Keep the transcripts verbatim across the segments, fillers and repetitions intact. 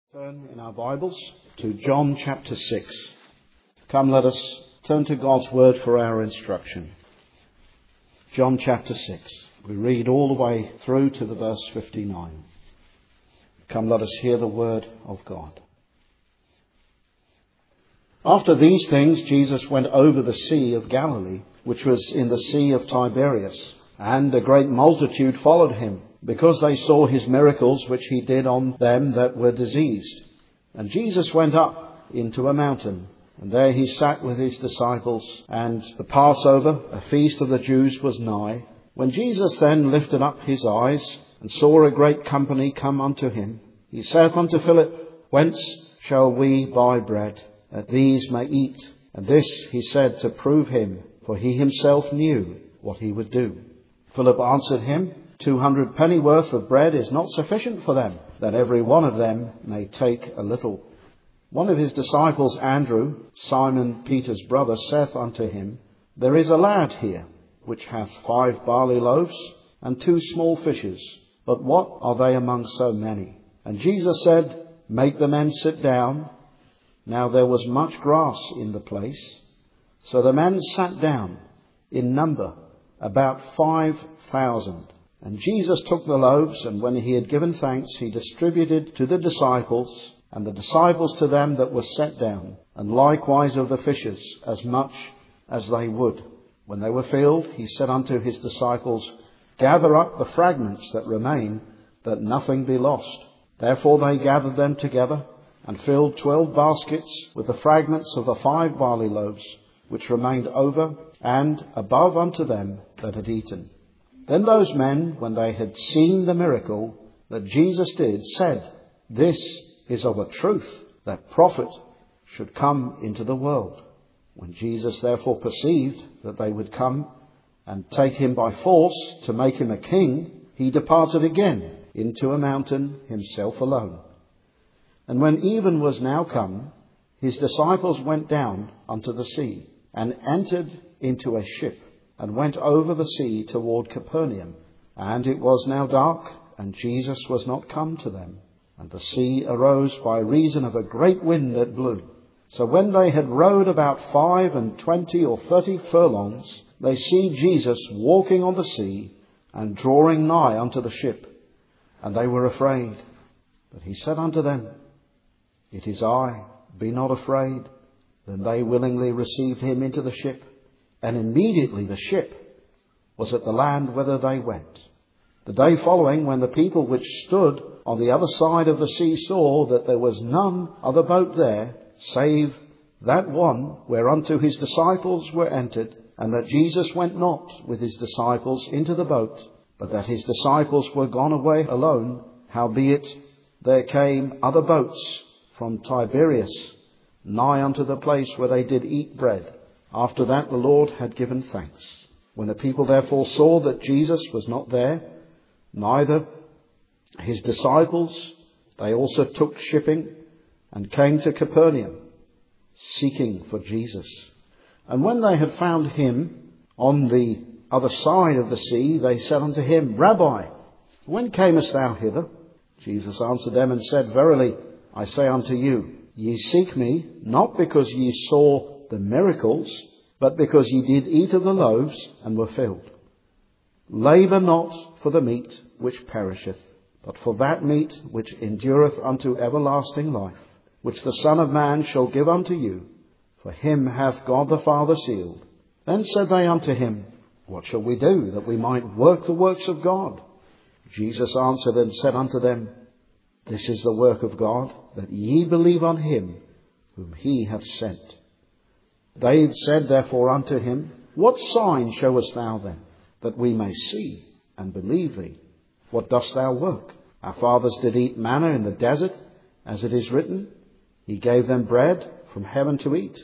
Turn in our Bibles to John chapter six. Come, let us turn to God's word for our instruction. John chapter six. We read all the way through to the verse fifty-nine. Come, let us hear the word of God. After these things, Jesus went over the Sea of Galilee, which was in the Sea of Tiberias, and a great multitude followed him, because they saw his miracles which he did on them that were diseased. And Jesus went up into a mountain, and there he sat with his disciples, and the Passover, a feast of the Jews, was nigh. When Jesus then lifted up his eyes, and saw a great company come unto him, he saith unto Philip, Whence shall we buy bread, that these may eat? And this he said to prove him, for he himself knew what he would do. Philip answered him, Two hundred pennyworth of bread is not sufficient for them, that every one of them may take a little. One of his disciples, Andrew, Simon Peter's brother, saith unto him, There is a lad here, which hath five barley loaves, and two small fishes. But what are they among so many? And Jesus said, Make the men sit down. Now there was much grass in the place. So the men sat down, in number, about five thousand. And Jesus took the loaves, and when he had given thanks, he distributed to the disciples, and the disciples to them that were set down, and likewise of the fishes, as much as they would. When they were filled, he said unto his disciples, Gather up the fragments that remain, that nothing be lost. Therefore they gathered them together, and filled twelve baskets with the fragments of the five barley loaves, which remained over, and above unto them that had eaten. Then those men, when they had seen the miracle that Jesus did, said, This is of a truth, that prophet should come into the world. When Jesus therefore perceived that they would come and take him by force to make him a king, he departed again into a mountain himself alone. And when even was now come, his disciples went down unto the sea, and entered into a ship, and went over the sea toward Capernaum. And it was now dark, and Jesus was not come to them. And the sea arose by reason of a great wind that blew. So when they had rowed about five and twenty or thirty furlongs, they see Jesus walking on the sea, and drawing nigh unto the ship. And they were afraid. But he said unto them, It is I, be not afraid. Then they willingly received him into the ship. And immediately the ship was at the land whither they went. The day following, when the people which stood on the other side of the sea saw that there was none other boat there, save that one whereunto his disciples were entered, and that Jesus went not with his disciples into the boat, but that his disciples were gone away alone, howbeit there came other boats from Tiberias, nigh unto the place where they did eat bread. After that the Lord had given thanks. When the people therefore saw that Jesus was not there, neither his disciples, they also took shipping and came to Capernaum, seeking for Jesus. And when they had found him on the other side of the sea, they said unto him, Rabbi, when camest thou hither? Jesus answered them and said, Verily, I say unto you, ye seek me, not because ye saw the miracles, but because ye did eat of the loaves and were filled. Labour not for the meat which perisheth, but for that meat which endureth unto everlasting life, which the Son of Man shall give unto you. For him hath God the Father sealed. Then said they unto him, What shall we do, that we might work the works of God? Jesus answered and said unto them, This is the work of God, that ye believe on him whom he hath sent. They said therefore unto him, What sign showest thou then, that we may see and believe thee? What dost thou work? Our fathers did eat manna in the desert, as it is written, He gave them bread from heaven to eat.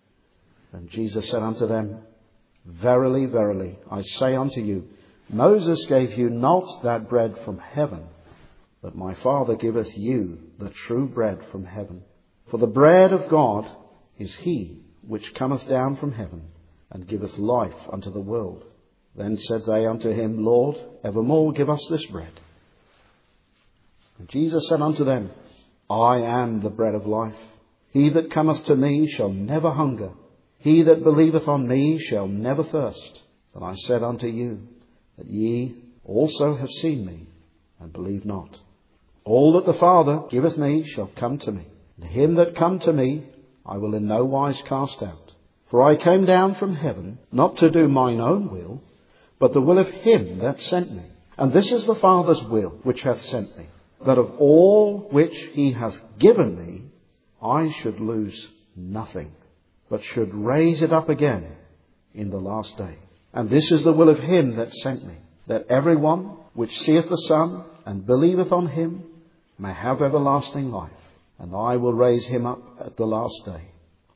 And Jesus said unto them, Verily, verily, I say unto you, Moses gave you not that bread from heaven, but my Father giveth you the true bread from heaven. For the bread of God is he which cometh down from heaven, and giveth life unto the world. Then said they unto him, Lord, evermore give us this bread. And Jesus said unto them, I am the bread of life. He that cometh to me shall never hunger. He that believeth on me shall never thirst. But I said unto you, that ye also have seen me, and believe not. All that the Father giveth me shall come to me, and him that come to me I will in no wise cast out. For I came down from heaven, not to do mine own will, but the will of him that sent me. And this is the Father's will which hath sent me, that of all which he hath given me I should lose nothing, but should raise it up again in the last day. And this is the will of him that sent me, that every one which seeth the Son and believeth on him may have everlasting life, and I will raise him up at the last day.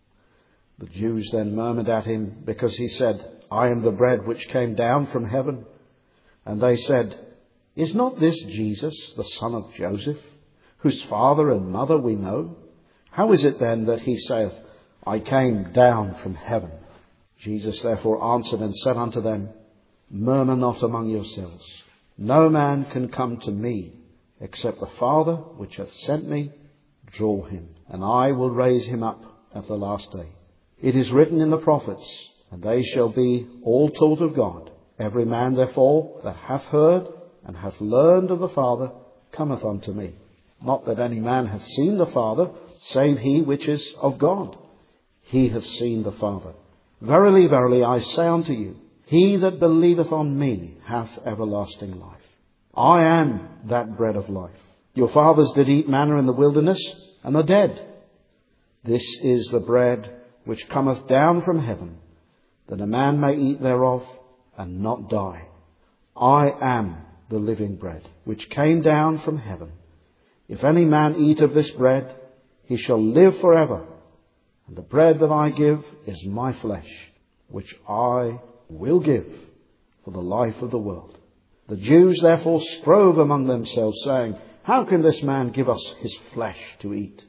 The Jews then murmured at him, because he said, I am the bread which came down from heaven. And they said, Is not this Jesus, the son of Joseph, whose father and mother we know? How is it then that he saith, I came down from heaven? Jesus therefore answered and said unto them, Murmur not among yourselves. No man can come to me, except the Father which hath sent me draw him, and I will raise him up at the last day. It is written in the prophets, and they shall be all taught of God. Every man therefore that hath heard and hath learned of the Father cometh unto me. Not that any man hath seen the Father, save he which is of God. He hath seen the Father. Verily, verily, I say unto you, he that believeth on me hath everlasting life. I am that bread of life. Your fathers did eat manna in the wilderness, and are dead. This is the bread which cometh down from heaven, that a man may eat thereof, and not die. I am the living bread, which came down from heaven. If any man eat of this bread, he shall live for ever. And the bread that I give is my flesh, which I will give for the life of the world. The Jews therefore strove among themselves, saying, How can this man give us his flesh to eat?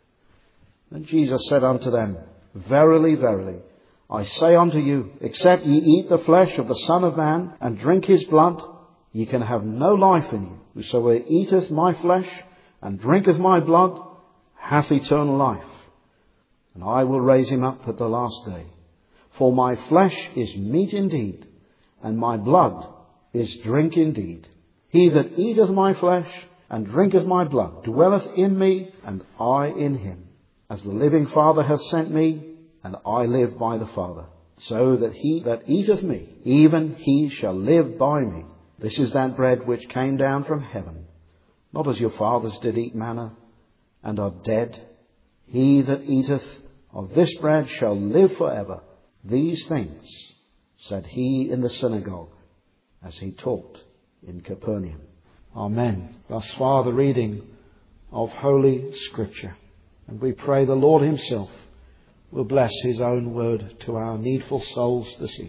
And Jesus said unto them, Verily, verily, I say unto you, except ye eat the flesh of the Son of Man, and drink his blood, ye can have no life in you. Whosoever eateth my flesh, and drinketh my blood, hath eternal life. And I will raise him up at the last day. For my flesh is meat indeed, and my blood is drink indeed. He that eateth my flesh, and drinketh my blood, dwelleth in me, and I in him. As the living Father hath sent me, and I live by the Father, so that he that eateth me, even he shall live by me. This is that bread which came down from heaven, not as your fathers did eat manna, and are dead. He that eateth of this bread shall live for ever. These things said he in the synagogue, as he taught in Capernaum. Amen. Thus far the reading of Holy Scripture. And we pray the Lord himself will bless his own word to our needful souls this evening.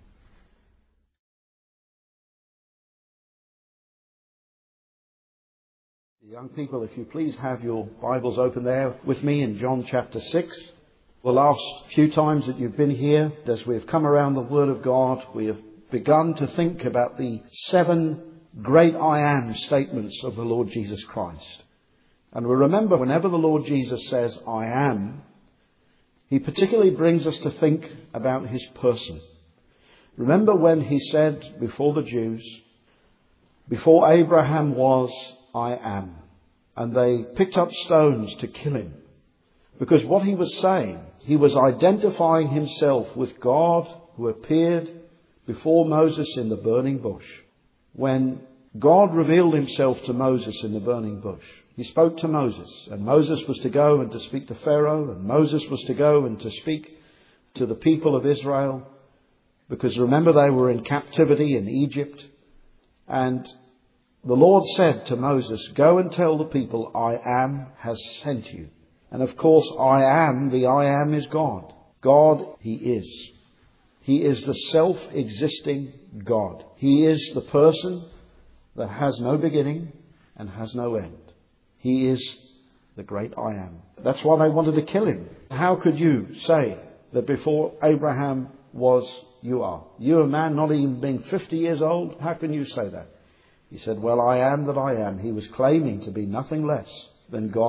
Young people, if you please have your Bibles open there with me in John chapter six. The last few times that you've been here, as we've come around the Word of God, we have begun to think about the seven great I am statements of the Lord Jesus Christ. And we remember whenever the Lord Jesus says, I am, he particularly brings us to think about his person. Remember when he said before the Jews, before Abraham was, I am. And they picked up stones to kill him. Because what he was saying, he was identifying himself with God who appeared before Moses in the burning bush. When God revealed himself to Moses in the burning bush, he spoke to Moses, and Moses was to go and to speak to Pharaoh, and Moses was to go and to speak to the people of Israel, because remember they were in captivity in Egypt. And the Lord said to Moses, go and tell the people, I am has sent you. And of course, I am, the I am is God. God, he is. He is the self-existing God. He is the person that has no beginning and has no end. He is the great I am. That's why they wanted to kill him. How could you say that before Abraham was, you are? You, a man not even being fifty years old, how can you say that? He said, well, I am that I am. He was claiming to be nothing less than God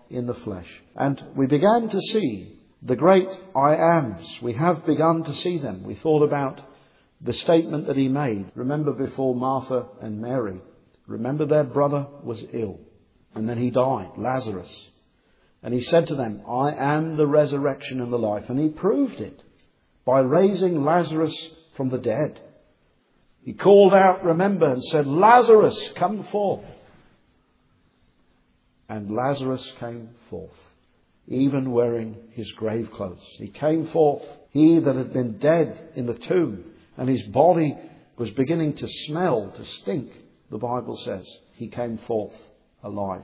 in the flesh. And we began to see the great I ams. We have begun to see them. We thought about the statement that he made. Remember before Martha and Mary. Remember their brother was ill. And then he died, Lazarus. And he said to them, I am the resurrection and the life. And he proved it by raising Lazarus from the dead. He called out, remember, and said, Lazarus, come forth. And Lazarus came forth, even wearing his grave clothes. He came forth, he that had been dead in the tomb, and his body was beginning to smell, to stink, the Bible says. He came forth alive.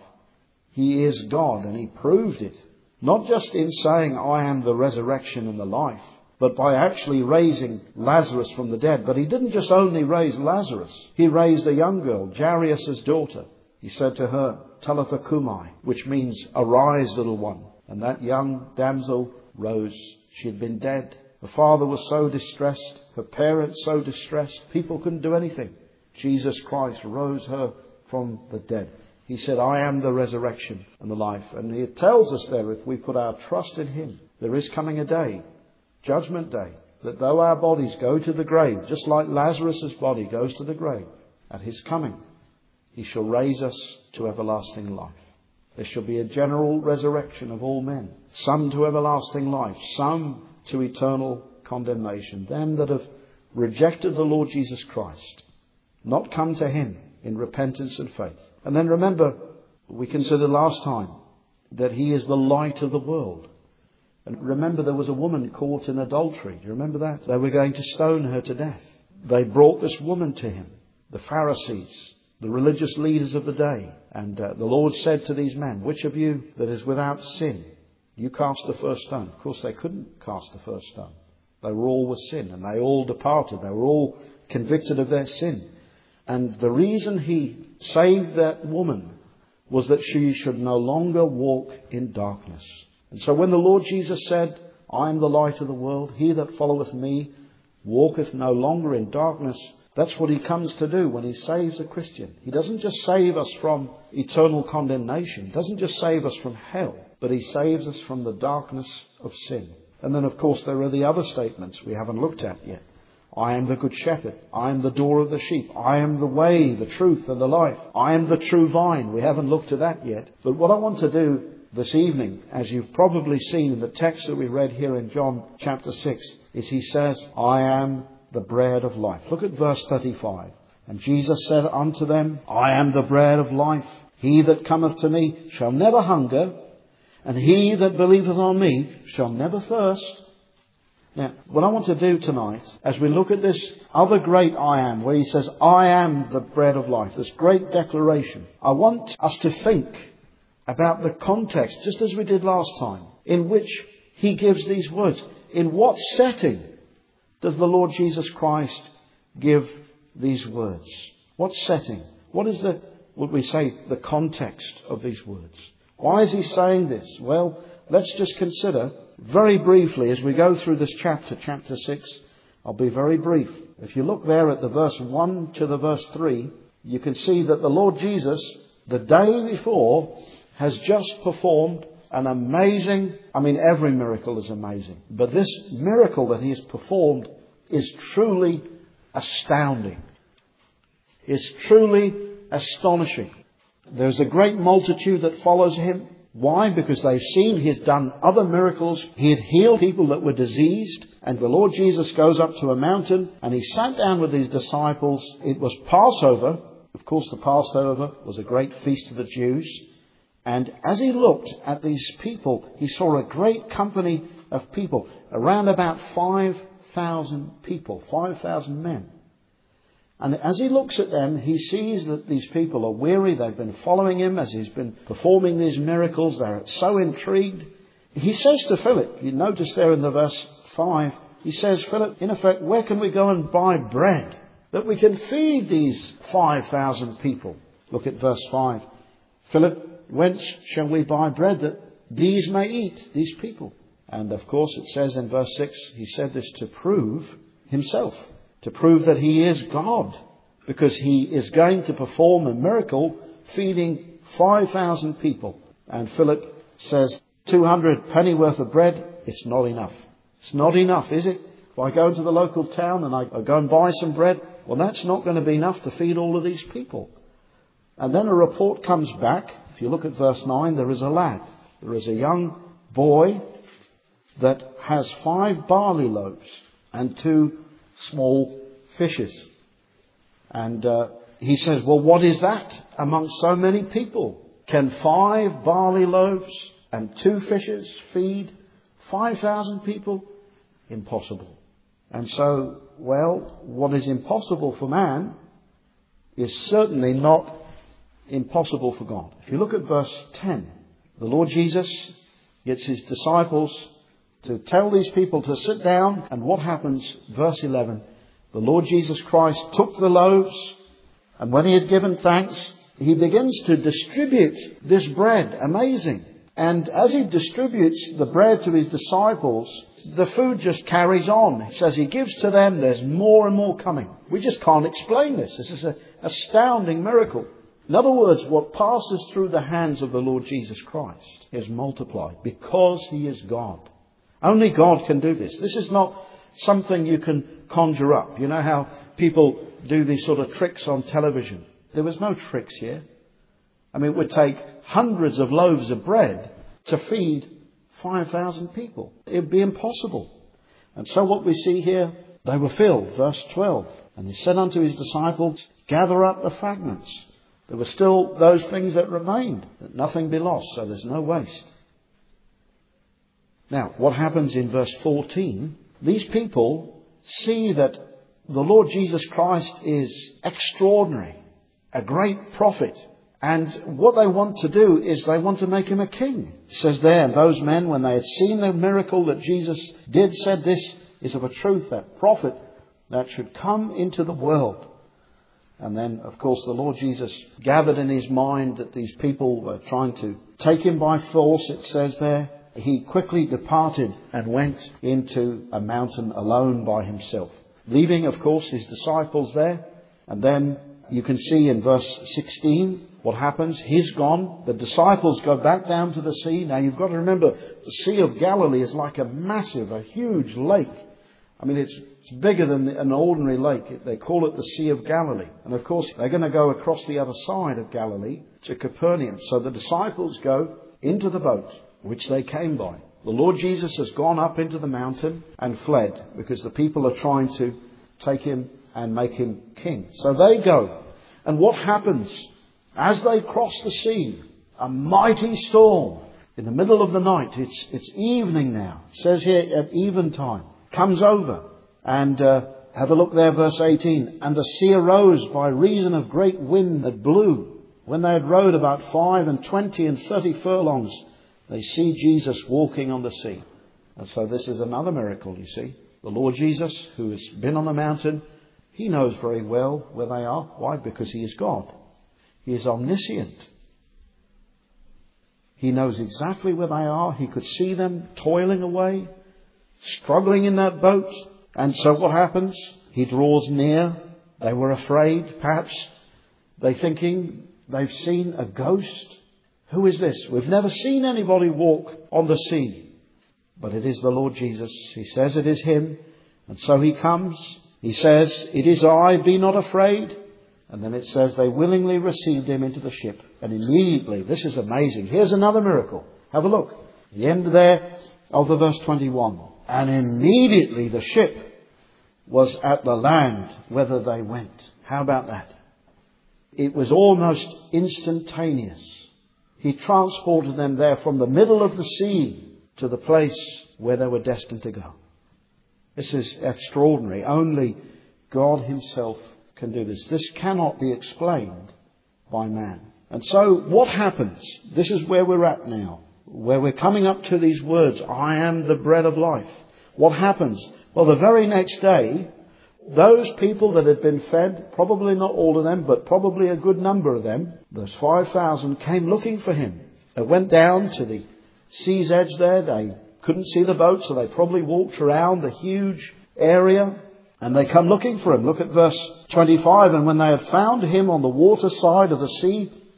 He is God, and he proved it. Not just in saying, I am the resurrection and the life, but by actually raising Lazarus from the dead. But he didn't just only raise Lazarus. He raised a young girl, Jairus' daughter. He said to her, Talitha Cumi, which means, arise, little one. And that young damsel rose. She had been dead. Her father was so distressed. Her parents so distressed. People couldn't do anything. Jesus Christ rose her from the dead. He said, I am the resurrection and the life. And he tells us there, if we put our trust in him, there is coming a day, Judgment Day, that though our bodies go to the grave, just like Lazarus' body goes to the grave, at his coming, he shall raise us to everlasting life. There shall be a general resurrection of all men, some to everlasting life, some to eternal condemnation. Them that have rejected the Lord Jesus Christ, not come to him in repentance and faith. And then remember, we considered last time that he is the light of the world. And remember, there was a woman caught in adultery. Do you remember that? They were going to stone her to death. They brought this woman to him, the Pharisees, the religious leaders of the day. And uh, the Lord said to these men, which of you that is without sin, you cast the first stone. Of course, they couldn't cast the first stone. They were all with sin, and they all departed. They were all convicted of their sin. And the reason he saved that woman was that she should no longer walk in darkness. And so when the Lord Jesus said, I am the light of the world, he that followeth me walketh no longer in darkness, that's what he comes to do when he saves a Christian. He doesn't just save us from eternal condemnation. He doesn't just save us from hell, but he saves us from the darkness of sin. And then, of course, there are the other statements we haven't looked at yet. I am the good shepherd. I am the door of the sheep. I am the way, the truth, and the life. I am the true vine. We haven't looked at that yet. But what I want to do this evening, as you've probably seen in the text that we read here in John chapter six, is he says, I am the bread of life. Look at verse thirty-five. And Jesus said unto them, I am the bread of life. He that cometh to me shall never hunger, and he that believeth on me shall never thirst. Now, what I want to do tonight, as we look at this other great I am, where he says, I am the bread of life, this great declaration, I want us to think about the context, just as we did last time, in which he gives these words. In what setting does the Lord Jesus Christ give these words? What setting? What is the, would we say, the context of these words? Why is he saying this? Well, let's just consider very briefly as we go through this chapter, chapter six. I'll be very brief. If you look there at the verse one to the verse three, you can see that the Lord Jesus, the day before, has just performed an amazing, I mean every miracle is amazing, but this miracle that he has performed is truly astounding. It's truly astonishing. There's a great multitude that follows him. Why? Because they've seen he's done other miracles. He had healed people that were diseased. And the Lord Jesus goes up to a mountain and he sat down with his disciples. It was Passover. Of course, the Passover was a great feast of the Jews. And as he looked at these people, he saw a great company of people, around about five thousand people, five thousand men. And as he looks at them, he sees that these people are weary. They've been following him as he's been performing these miracles. They're so intrigued. He says to Philip, you notice there in the verse five, he says, Philip, in effect, where can we go and buy bread that we can feed these five thousand people? Look at verse five. Philip, whence shall we buy bread that these may eat, these people? And of course it says in verse six, he said this to prove himself, to prove that he is God, because he is going to perform a miracle feeding five thousand people. And Philip says two hundred pennyworth of bread, it's not enough. It's not enough, is it? If I go to the local town and I go and buy some bread, well, that's not going to be enough to feed all of these people. And then a report comes back. If you look at verse nine, there is a lad. There is a young boy that has five barley loaves and two small fishes. And uh, he says, well, what is that amongst so many people? Can five barley loaves and two fishes feed five thousand people? Impossible. And so, well, what is impossible for man is certainly not impossible for God. If you look at verse ten, the Lord Jesus gets his disciples to tell these people to sit down. And what happens? Verse eleven, the Lord Jesus Christ took the loaves, and when he had given thanks, he begins to distribute this bread. Amazing. And as he distributes the bread to his disciples, the food just carries on. It says he gives to them, there's more and more coming. We just can't explain this. This is an astounding miracle. In other words, what passes through the hands of the Lord Jesus Christ is multiplied because he is God. Only God can do this. This is not something you can conjure up. You know how people do these sort of tricks on television? There was no tricks here. I mean, it would take hundreds of loaves of bread to feed five thousand people. It would be impossible. And so what we see here, they were filled. Verse twelve. And he said unto his disciples, gather up the fragments. There were still those things that remained, that nothing be lost, so there's no waste. Now, what happens in verse fourteen? These people see that the Lord Jesus Christ is extraordinary, a great prophet. And what they want to do is they want to make him a king. It says there, and those men, when they had seen the miracle that Jesus did, said, this is of a truth, that prophet that should come into the world. And then, of course, the Lord Jesus gathered in his mind that these people were trying to take him by force, it says there. He quickly departed and went into a mountain alone by himself, leaving, of course, his disciples there. And then you can see in verse sixteen what happens. He's gone. The disciples go back down to the sea. Now, you've got to remember, the Sea of Galilee is like a massive, a huge lake. I mean, it's, it's bigger than an ordinary lake. They call it the Sea of Galilee. And of course, they're going to go across the other side of Galilee to Capernaum. So the disciples go into the boat, which they came by. The Lord Jesus has gone up into the mountain and fled because the people are trying to take him and make him king. So they go. And what happens? As they cross the sea, a mighty storm in the middle of the night. It's, it's evening now. It says here at eventide. Comes over. And uh, have a look there, verse eighteen. And the sea arose by reason of great wind that blew. When they had rowed about five and twenty and thirty furlongs, they see Jesus walking on the sea. And so this is another miracle, you see. The Lord Jesus, who has been on the mountain, he knows very well where they are. Why? Because he is God. He is omniscient. He knows exactly where they are. He could see them toiling away, struggling in that boat. And so what happens? He draws near. They were afraid, perhaps. They're thinking they've seen a ghost. Who is this? We've never seen anybody walk on the sea. But it is the Lord Jesus. He says it is him. And so he comes. He says, it is I, be not afraid. And then it says they willingly received him into the ship. And immediately, this is amazing. Here's another miracle. Have a look. The end there of the verse twenty-one. And immediately the ship was at the land whither they went. How about that? It was almost instantaneous. He transported them there from the middle of the sea to the place where they were destined to go. This is extraordinary. Only God himself can do this. This cannot be explained by man. And so what happens? This is where we're at now, where we're coming up to these words, I am the bread of life. What happens? Well, the very next day, those people that had been fed, probably not all of them, but probably a good number of them, those five thousand, came looking for him. They went down to the sea's edge there. They couldn't see the boat, so they probably walked around the huge area. And they come looking for him. Look at verse twenty-five. And when they had found him on the water side of the sea,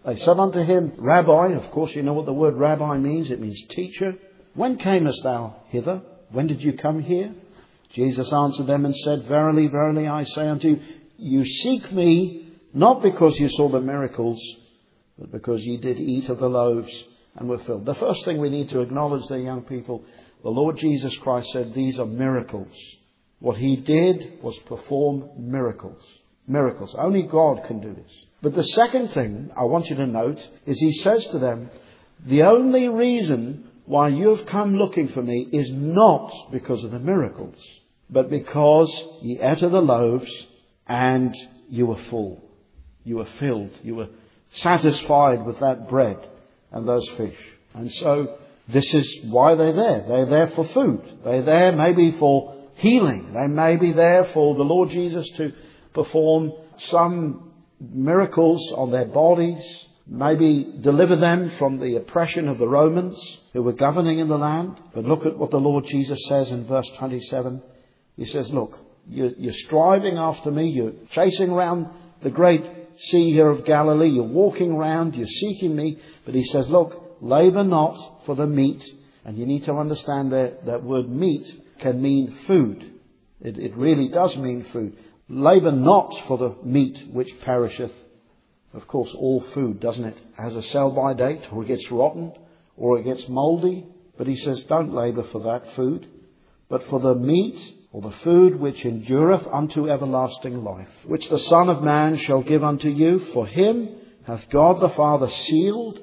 They said unto him, Rabbi, of course you know what the word rabbi means. It means teacher. When camest thou hither? When did you come here? Jesus answered them and said, Verily, verily, I say unto you, you seek me not because you saw the miracles, but because ye did eat of the loaves and were filled. The first thing we need to acknowledge there, young people, the Lord Jesus Christ said these are miracles. What he did was perform miracles. Miracles. Only God can do this. But the second thing I want you to note is he says to them, the only reason why you have come looking for me is not because of the miracles, but because ye ate of the loaves and you were full. You were filled. You were satisfied with that bread and those fish. And so this is why they're there. They're there for food. They're there maybe for healing. They may be there for the Lord Jesus to perform some miracles on their bodies, maybe deliver them from the oppression of the Romans who were governing in the land. But look at what the Lord Jesus says in verse twenty-seven. He says, look, you're, you're striving after me. You're chasing around the great sea here of Galilee. You're walking around. You're seeking me. But he says, look, labour not for the meat. And you need to understand that that word meat can mean food. It, it really does mean food. Labour not for the meat which perisheth. Of course, all food, doesn't it, has a sell-by date, or it gets rotten, or it gets mouldy. But he says, don't labour for that food, but for the meat, or the food which endureth unto everlasting life, which the Son of Man shall give unto you. For him hath God the Father sealed.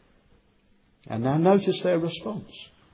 And now notice their response.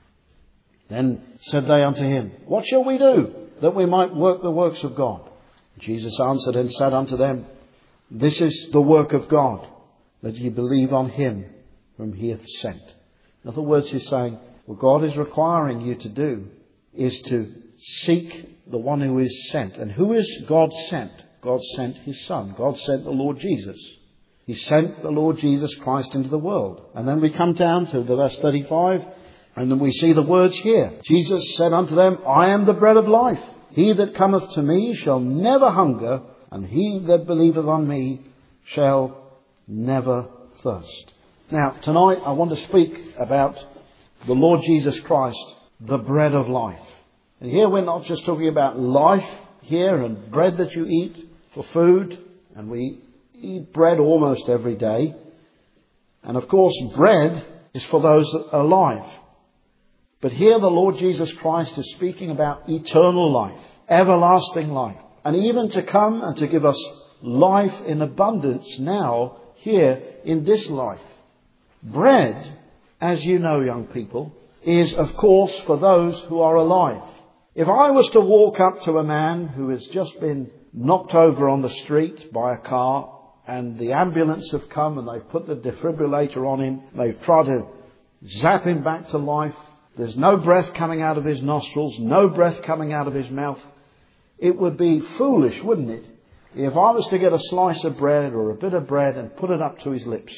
Then said they unto him, What shall we do, that we might work the works of God? Jesus answered and said unto them, This is the work of God, that ye believe on him whom he hath sent. In other words, he's saying, what God is requiring you to do is to seek the one who is sent. And who is God sent? God sent his Son. God sent the Lord Jesus. He sent the Lord Jesus Christ into the world. And then we come down to the verse thirty-five, and then we see the words here. Jesus said unto them, I am the bread of life. He that cometh to me shall never hunger, and he that believeth on me shall never thirst. Now, tonight I want to speak about the Lord Jesus Christ, the bread of life. And here we're not just talking about life here and bread that you eat for food, and we eat bread almost every day. And of course, bread is for those that are alive. But here the Lord Jesus Christ is speaking about eternal life, everlasting life. And even to come and to give us life in abundance now, here in this life. Bread, as you know, young people, is of course for those who are alive. If I was to walk up to a man who has just been knocked over on the street by a car, and the ambulance have come and they've put the defibrillator on him, they've tried to zap him back to life, there's no breath coming out of his nostrils, no breath coming out of his mouth. It would be foolish, wouldn't it, if I was to get a slice of bread or a bit of bread and put it up to his lips.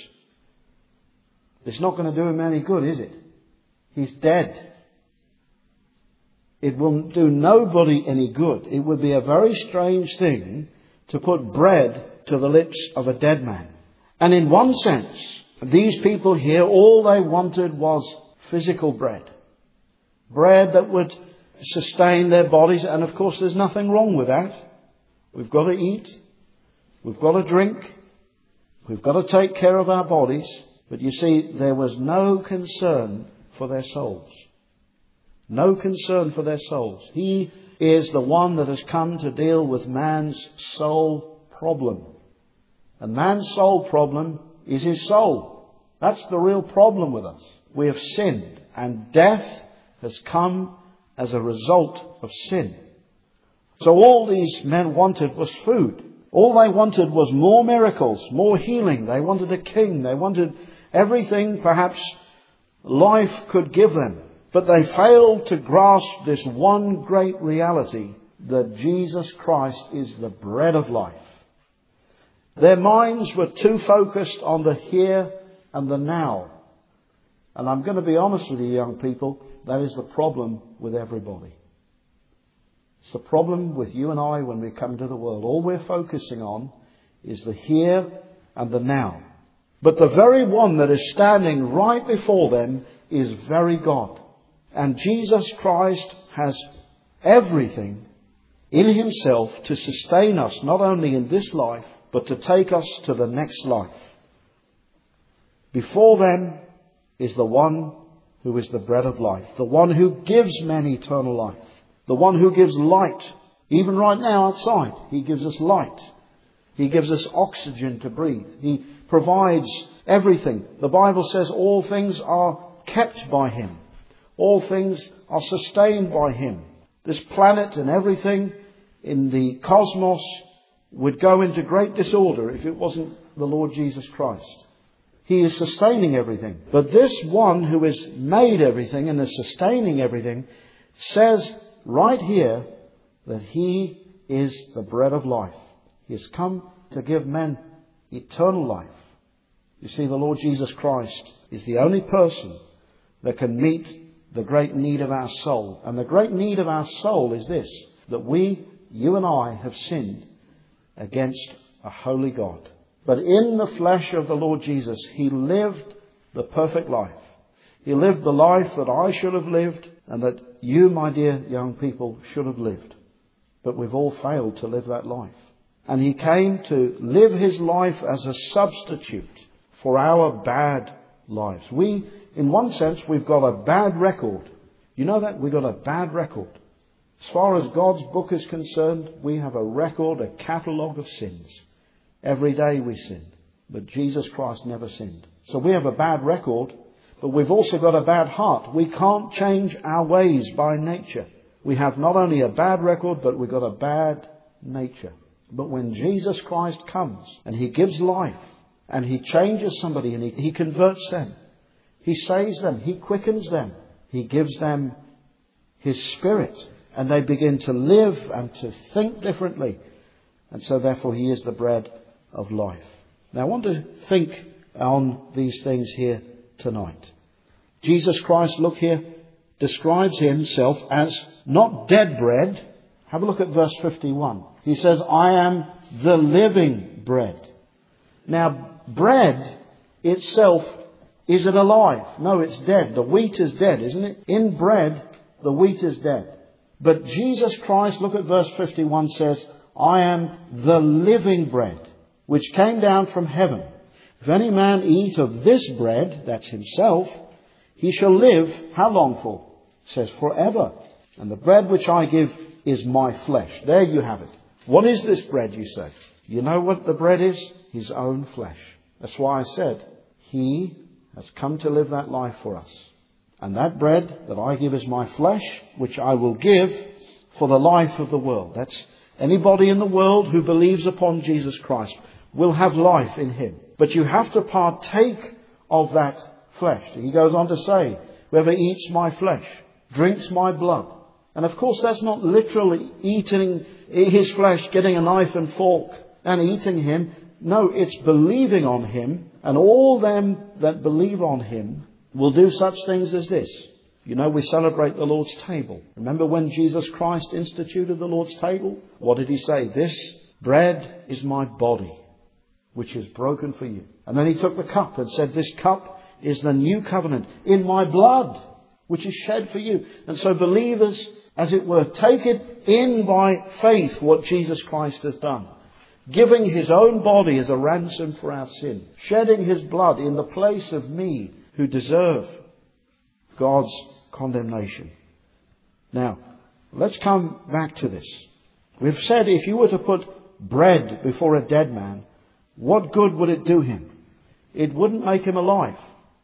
It's not going to do him any good, is it? He's dead. It will do nobody any good. It would be a very strange thing to put bread to the lips of a dead man. And in one sense, these people here, all they wanted was physical bread. Bread that would sustain their bodies. And of course, there's nothing wrong with that. We've got to eat. We've got to drink. We've got to take care of our bodies. But you see, there was no concern for their souls. No concern for their souls. He is the one that has come to deal with man's soul problem. And man's soul problem is his soul. That's the real problem with us. We have sinned, and death has come as a result of sin. So all these men wanted was food. All they wanted was more miracles, more healing. They wanted a king. They wanted everything perhaps life could give them. But they failed to grasp this one great reality, that Jesus Christ is the bread of life. Their minds were too focused on the here and the now. And I'm going to be honest with you, young people, that is the problem with everybody. It's the problem with you and I when we come to the world. All we're focusing on is the here and the now. But the very one that is standing right before them is very God. And Jesus Christ has everything in himself to sustain us, not only in this life, but to take us to the next life. Before them is the one who is the bread of life, the one who gives men eternal life, the one who gives light. Even right now outside, he gives us light. He gives us oxygen to breathe. He provides everything. The Bible says all things are kept by him. All things are sustained by him. This planet and everything in the cosmos would go into great disorder if it wasn't the Lord Jesus Christ. He is sustaining everything. But this one who has made everything and is sustaining everything says right here that he is the bread of life. He has come to give men eternal life. You see, the Lord Jesus Christ is the only person that can meet the great need of our soul. And the great need of our soul is this, that we, you and I, have sinned against a holy God. But in the flesh of the Lord Jesus, he lived the perfect life. He lived the life that I should have lived and that you, my dear young people, should have lived. But we've all failed to live that life. And he came to live his life as a substitute for our bad lives. We, in one sense, we've got a bad record. You know that? We've got a bad record. As far as God's book is concerned, we have a record, a catalogue of sins. Every day we sin. But Jesus Christ never sinned. So we have a bad record, but we've also got a bad heart. We can't change our ways by nature. We have not only a bad record, but we've got a bad nature. But when Jesus Christ comes and he gives life and he changes somebody and he, he converts them, he saves them, he quickens them, he gives them his Spirit, and they begin to live and to think differently. And so therefore he is the bread of life. Now I want to think on these things here tonight. Jesus Christ, look here, describes himself as not dead bread. Have a look at verse fifty-one. He says, I am the living bread. Now, bread itself, is it alive? No, it's dead. The wheat is dead, isn't it? In bread, the wheat is dead. But Jesus Christ, look at verse fifty-one, says, I am the living bread, which came down from heaven. If any man eat of this bread, that's himself, he shall live, how long for? It says forever. And the bread which I give is my flesh. There you have it. What is this bread, you say? You know what the bread is? His own flesh. That's why I said, he has come to live that life for us. And that bread that I give is my flesh, which I will give for the life of the world. That's anybody in the world who believes upon Jesus Christ will have life in him. But you have to partake of that flesh. He goes on to say, whoever eats my flesh, drinks my blood. And of course that's not literally eating his flesh, getting a knife and fork and eating him. No, it's believing on him. And all them that believe on him will do such things as this. You know, we celebrate the Lord's table. Remember when Jesus Christ instituted the Lord's table? What did he say? This bread is my body, which is broken for you. And then he took the cup and said, this cup is the new covenant in my blood, which is shed for you. And so believers, as it were, take it in by faith what Jesus Christ has done. Giving his own body as a ransom for our sin. Shedding his blood in the place of me who deserve God's condemnation. Now, let's come back to this. We've said if you were to put bread before a dead man, what good would it do him? It wouldn't make him alive.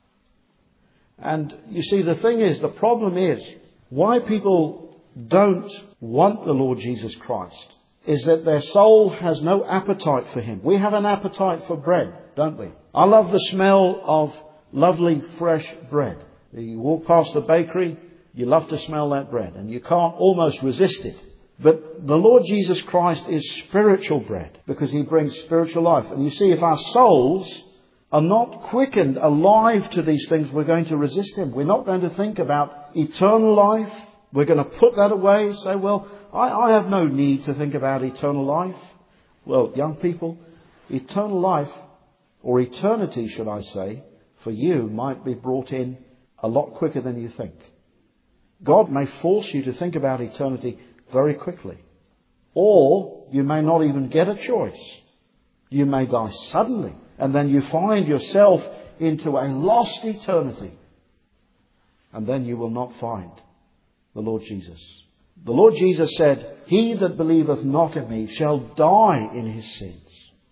And you see, the thing is, the problem is, why people don't want the Lord Jesus Christ is that their soul has no appetite for him. We have an appetite for bread, don't we? I love the smell of lovely fresh bread. You walk past the bakery, you love to smell that bread, and you can't almost resist it. But the Lord Jesus Christ is spiritual bread because he brings spiritual life. And you see, if our souls are not quickened, alive to these things, we're going to resist him. We're not going to think about eternal life. We're going to put that away and say, well, I, I have no need to think about eternal life. Well, young people, eternal life or eternity, should I say, for you might be brought in a lot quicker than you think. God may force you to think about eternity very quickly. Or you may not even get a choice. You may die suddenly, and then you find yourself into a lost eternity. And then you will not find the Lord Jesus. The Lord Jesus said, "He that believeth not in me shall die in his sins."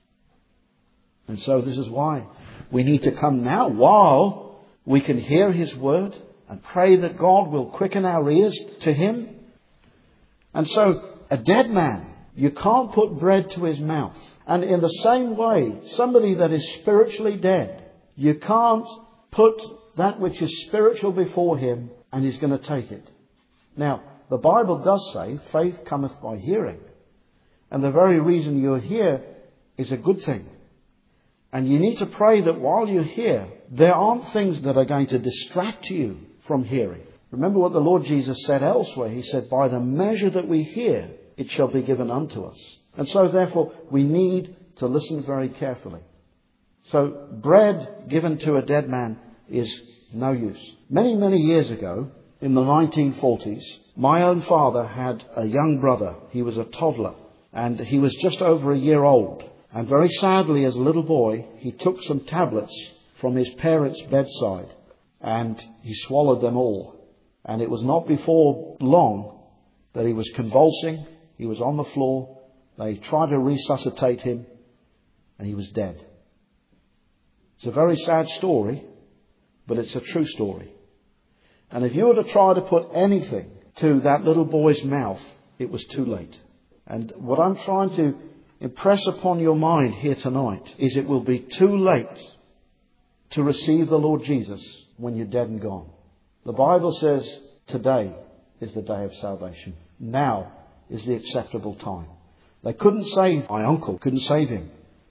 And so this is why we need to come now while we can hear his word and pray that God will quicken our ears to him. And so a dead man, you can't put bread to his mouth. And in the same way, somebody that is spiritually dead, you can't put that which is spiritual before him and he's going to take it. Now, the Bible does say, faith cometh by hearing. And the very reason you're here is a good thing. And you need to pray that while you're here, there aren't things that are going to distract you from hearing. Remember what the Lord Jesus said elsewhere. He said, by the measure that we hear, it shall be given unto us. And so therefore, we need to listen very carefully. So bread given to a dead man is no use. Many, many years ago, in the nineteen forties, my own father had a young brother. He was a toddler, and he was just over a year old. And very sadly, as a little boy, he took some tablets from his parents' bedside, and he swallowed them all. And it was not before long that he was convulsing. He was on the floor. They tried to resuscitate him, and he was dead. It's a very sad story, but it's a true story. And if you were to try to put anything to that little boy's mouth, it was too late. And what I'm trying to impress upon your mind here tonight is it will be too late to receive the Lord Jesus when you're dead and gone. The Bible says today is the day of salvation. Now is the acceptable time. They couldn't save my uncle, couldn't save him.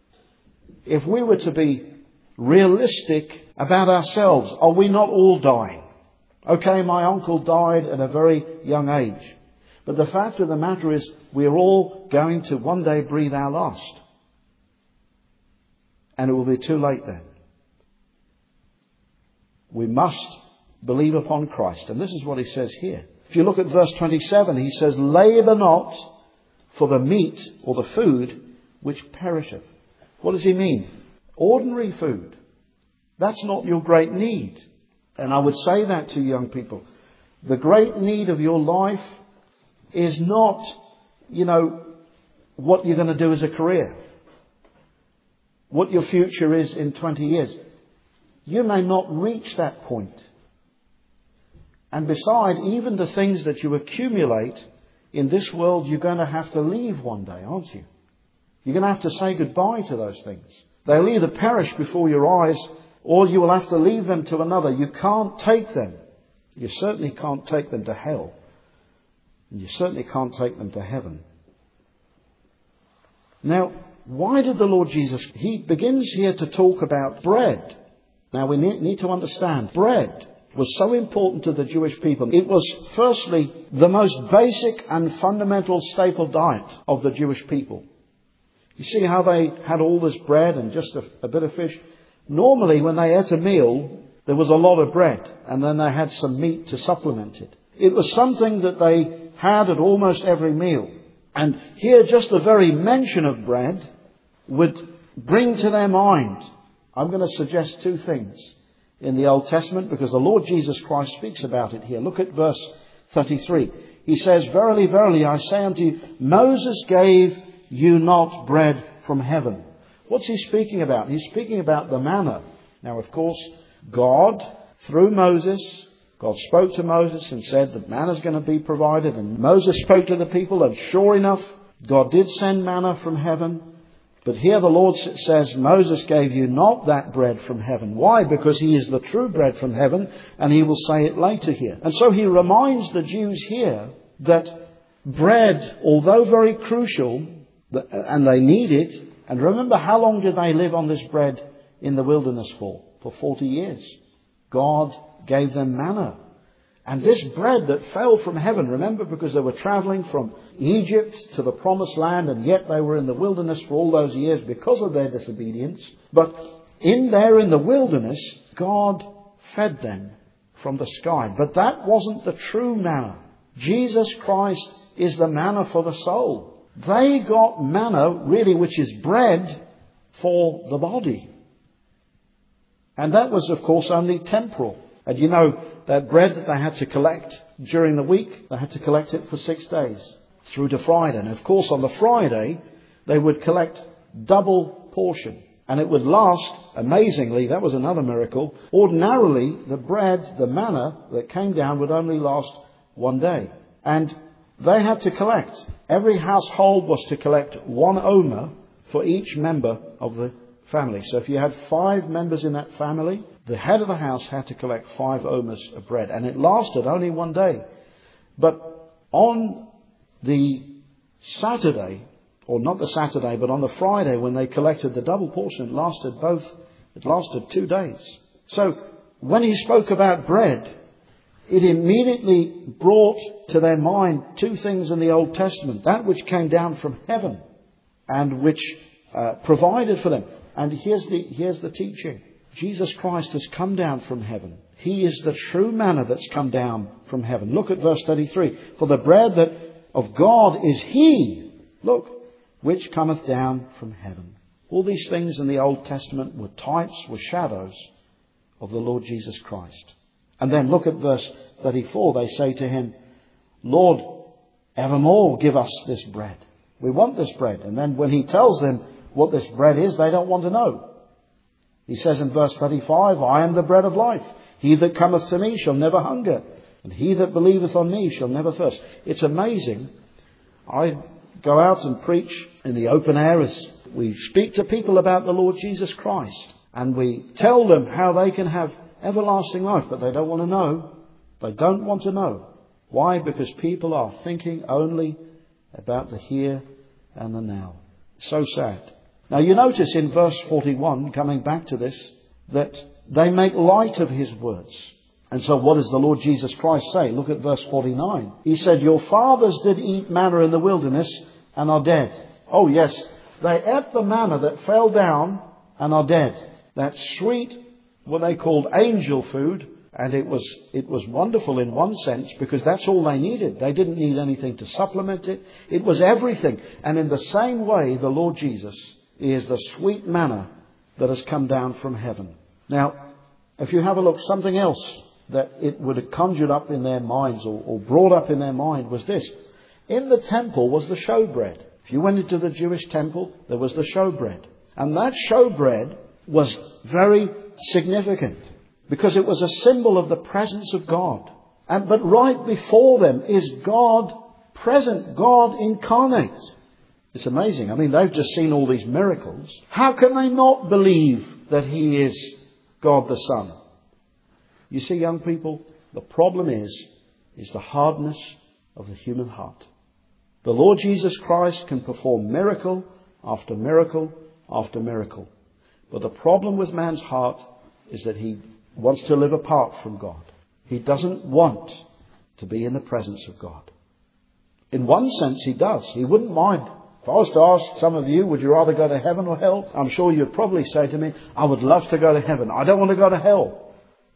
If we were to be realistic about ourselves, are we not all dying? Okay, my uncle died at a very young age. But the fact of the matter is, we're all going to one day breathe our last. And it will be too late then. We must believe upon Christ. And this is what he says here. If you look at verse twenty-seven, he says, labour not for the meat or the food which perisheth. What does he mean? Ordinary food. That's not your great need. And I would say that to young people. The great need of your life is not, you know, what you're going to do as a career. What your future is in twenty years. You may not reach that point. And beside, even the things that you accumulate in this world, you're going to have to leave one day, aren't you? You're going to have to say goodbye to those things. They'll either perish before your eyes, or you will have to leave them to another. You can't take them. You certainly can't take them to hell. And you certainly can't take them to heaven. Now, why did the Lord Jesus... He begins here to talk about bread. Now, we need to understand, bread was so important to the Jewish people. It was, firstly, the most basic and fundamental staple diet of the Jewish people. You see how they had all this bread and just a, a bit of fish? Normally, when they ate a meal, there was a lot of bread, and then they had some meat to supplement it. It was something that they had at almost every meal. And here, just the very mention of bread would bring to their mind, I'm going to suggest two things in the Old Testament, because the Lord Jesus Christ speaks about it here. Look at verse thirty-three. He says, verily, verily, I say unto you, Moses gave you not bread from heaven. What's he speaking about? He's speaking about the manna. Now, of course, God, through Moses, God spoke to Moses and said that manna is going to be provided. And Moses spoke to the people, and sure enough, God did send manna from heaven. But here the Lord says, Moses gave you not that bread from heaven. Why? Because he is the true bread from heaven, and he will say it later here. And so he reminds the Jews here that bread, although very crucial, and they need it, and remember, how long did they live on this bread in the wilderness for? For forty years. God gave them manna. And this bread that fell from heaven, remember, because they were travelling from Egypt to the promised land, and yet they were in the wilderness for all those years because of their disobedience. But in there in the wilderness, God fed them from the sky. But that wasn't the true manna. Jesus Christ is the manna for the soul. They got manna, really, which is bread for the body. And that was, of course, only temporal. And you know, that bread that they had to collect during the week, they had to collect it for six days through to Friday. And of course, on the Friday, they would collect double portion. And it would last, amazingly, that was another miracle. Ordinarily, the bread, the manna that came down would only last one day. And they had to collect. Every household was to collect one omer for each member of the family. So if you had five members in that family, the head of the house had to collect five omers of bread. And it lasted only one day. But on the Saturday, or not the Saturday, but on the Friday when they collected the double portion, it lasted both, it lasted two days. So when he spoke about bread, it immediately brought to their mind two things in the Old Testament. That which came down from heaven and which uh, provided for them. And here's the, here's the teaching. Jesus Christ has come down from heaven. He is the true manna that's come down from heaven. Look at verse thirty-three. For the bread that of God is He, look, which cometh down from heaven. All these things in the Old Testament were types, were shadows of the Lord Jesus Christ. And then look at verse thirty-four. They say to him, Lord, evermore give us this bread. We want this bread. And then when he tells them what this bread is, they don't want to know. He says in verse thirty-five, I am the bread of life. He that cometh to me shall never hunger, and he that believeth on me shall never thirst. It's amazing. I go out and preach in the open air as we speak to people about the Lord Jesus Christ. And we tell them how they can have everlasting life, but they don't want to know. They don't want to know. Why? Because people are thinking only about the here and the now. So sad. Now you notice in verse forty-one, coming back to this, that they make light of his words. And so what does the Lord Jesus Christ say? Look at verse forty-nine. He said, your fathers did eat manna in the wilderness and are dead. Oh yes, they ate the manna that fell down and are dead. That sweet, what they called angel food. And it was it was wonderful in one sense because that's all they needed. They didn't need anything to supplement it. It was everything. And in the same way, the Lord Jesus is the sweet manna that has come down from heaven. Now, if you have a look, something else that it would have conjured up in their minds or, or brought up in their mind was this. In the temple was the showbread. If you went into the Jewish temple, there was the showbread. And that showbread was very significant because it was a symbol of the presence of God. And but right before them is God present, God incarnate. It's amazing. I mean, they've just seen all these miracles. How can they not believe that He is God the Son? You see, young people, the problem is, is the hardness of the human heart. The Lord Jesus Christ can perform miracle after miracle after miracle. But the problem with man's heart is that he wants to live apart from God. He doesn't want to be in the presence of God. In one sense, he does. He wouldn't mind. If I was to ask some of you, would you rather go to heaven or hell? I'm sure you'd probably say to me, I would love to go to heaven. I don't want to go to hell.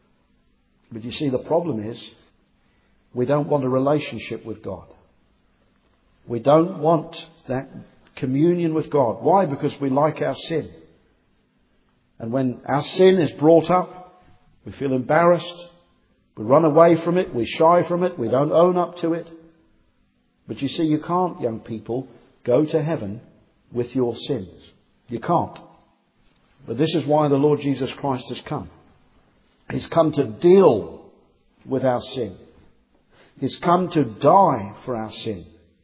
But you see, the problem is, we don't want a relationship with God. We don't want that communion with God. Why? Because we like our sin. And when our sin is brought up, we feel embarrassed. We run away from it. We shy from it. We don't own up to it. But you see, you can't, young people, go to heaven with your sins. You can't. But this is why the Lord Jesus Christ has come. He's come to deal with our sin. He's come to die for our sin.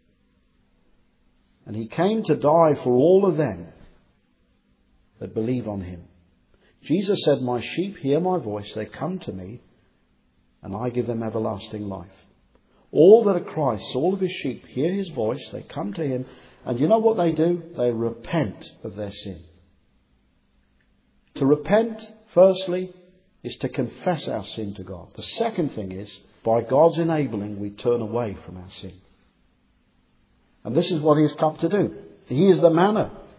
And He came to die for all of them that believe on Him. Jesus said, my sheep hear my voice, they come to me, and I give them everlasting life. All that are Christ's, all of His sheep hear His voice, they come to Him, and you know what they do? They repent of their sin. To repent, firstly, is to confess our sin to God. The second thing is, by God's enabling, we turn away from our sin. And this is what He has come to do. He is the manna.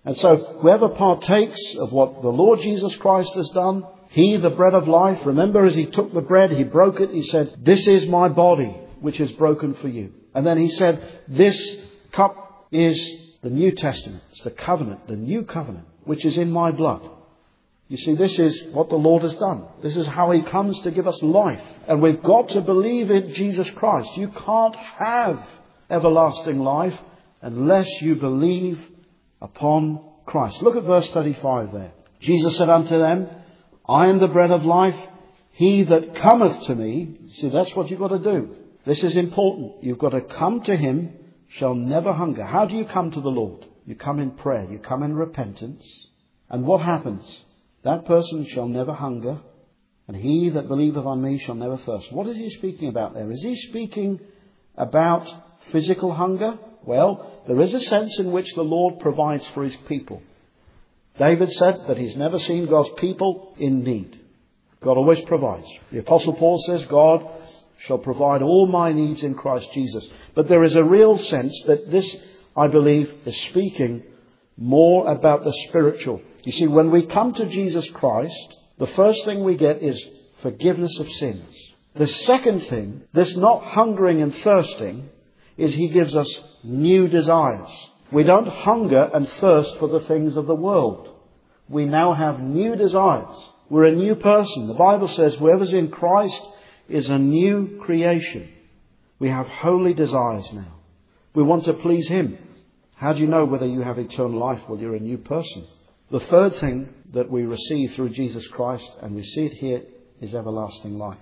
And so whoever partakes of what the Lord Jesus Christ has done, He, the bread of life, remember as He took the bread, He broke it, He said, "This is my body, which is broken for you." And then He said, "This cup is the New Testament. It's the covenant, the new covenant, which is in my blood." You see, this is what the Lord has done. This is how He comes to give us life. And we've got to believe in Jesus Christ. You can't have everlasting life unless you believe upon Christ. Look at verse thirty-five there. Jesus said unto them, "I am the bread of life. He that cometh to me," see, that's what you've got to do. This is important. You've got to come to Him, shall never hunger. How do you come to the Lord? You come in prayer. You come in repentance. And what happens? That person shall never hunger, and he that believeth on me shall never thirst. What is He speaking about there? Is He speaking about physical hunger? Well, there is a sense in which the Lord provides for His people. David said that he's never seen God's people in need. God always provides. The Apostle Paul says, "God shall provide all my needs in Christ Jesus." But there is a real sense that this, I believe, is speaking more about the spiritual. You see, when we come to Jesus Christ, the first thing we get is forgiveness of sins. The second thing, this not hungering and thirsting, is He gives us new desires. We don't hunger and thirst for the things of the world. We now have new desires. We're a new person. The Bible says whoever's in Christ is a new creation. We have holy desires now. We want to please Him. How do you know whether you have eternal life? Well, you're a new person. The third thing that we receive through Jesus Christ, and we see it here, is everlasting life.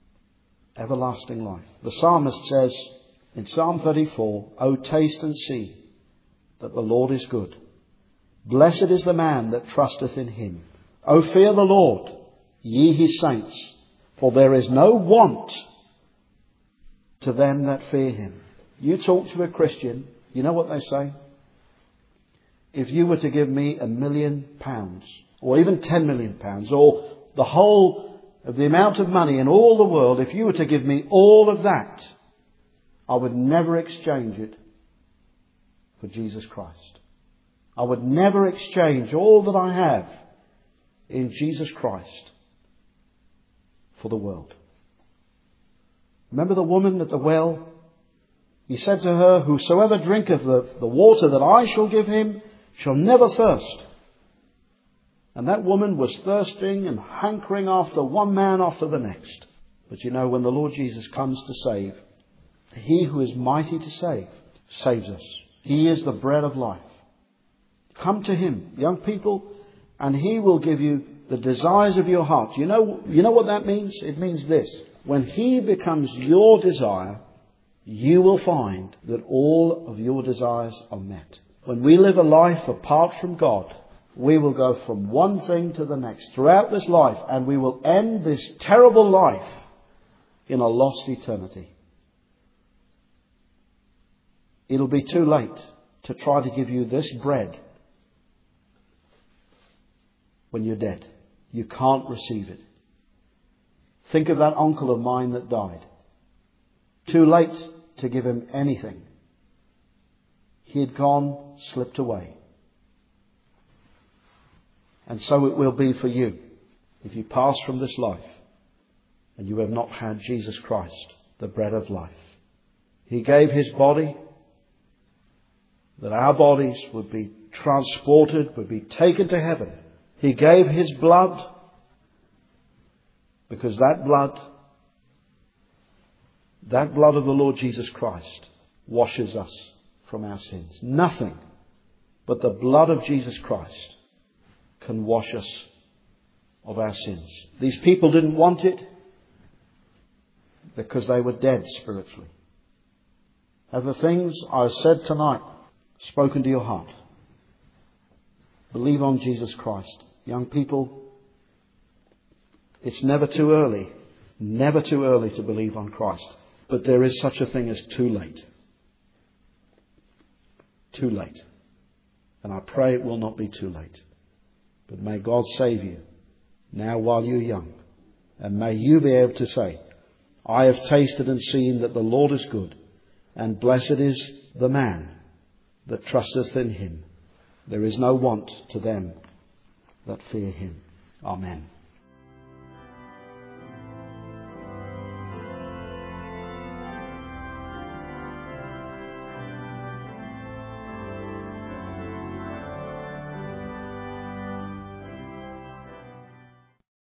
Everlasting life. The psalmist says in Psalm thirty-four, "O taste and see that the Lord is good. Blessed is the man that trusteth in Him. O fear the Lord, ye His saints, for there is no want to them that fear Him." You talk to a Christian, you know what they say? If you were to give me a million pounds, or even ten million pounds, or the whole of the amount of money in all the world, if you were to give me all of that, I would never exchange it for Jesus Christ. I would never exchange all that I have in Jesus Christ for the world. Remember the woman at the well? He said to her, "Whosoever drinketh the, the water that I shall give him shall never thirst." And that woman was thirsting and hankering after one man after the next. But you know, when the Lord Jesus comes to save, He who is mighty to save, saves us. He is the bread of life. Come to Him, young people, and He will give you the desires of your heart. You know, you know what that means? It means this. When He becomes your desire, you will find that all of your desires are met. When we live a life apart from God, we will go from one thing to the next throughout this life, and we will end this terrible life in a lost eternity. It'll be too late to try to give you this bread when you're dead. You can't receive it. Think of that uncle of mine that died. Too late to give him anything. He had gone, slipped away. And so it will be for you if you pass from this life and you have not had Jesus Christ, the bread of life. He gave His body that our bodies would be transported, would be taken to heaven. He gave His blood because that blood, that blood of the Lord Jesus Christ washes us from our sins. Nothing but the blood of Jesus Christ can wash us of our sins. These people didn't want it because they were dead spiritually. Have the things I said tonight spoken to your heart? Believe on Jesus Christ. Young people, it's never too early, never too early to believe on Christ. But there is such a thing as too late. Too late. And I pray it will not be too late. But may God save you now while you're young. And may you be able to say, I have tasted and seen that the Lord is good, and blessed is the man that trusteth in Him. There is no want to them that fear him. Amen.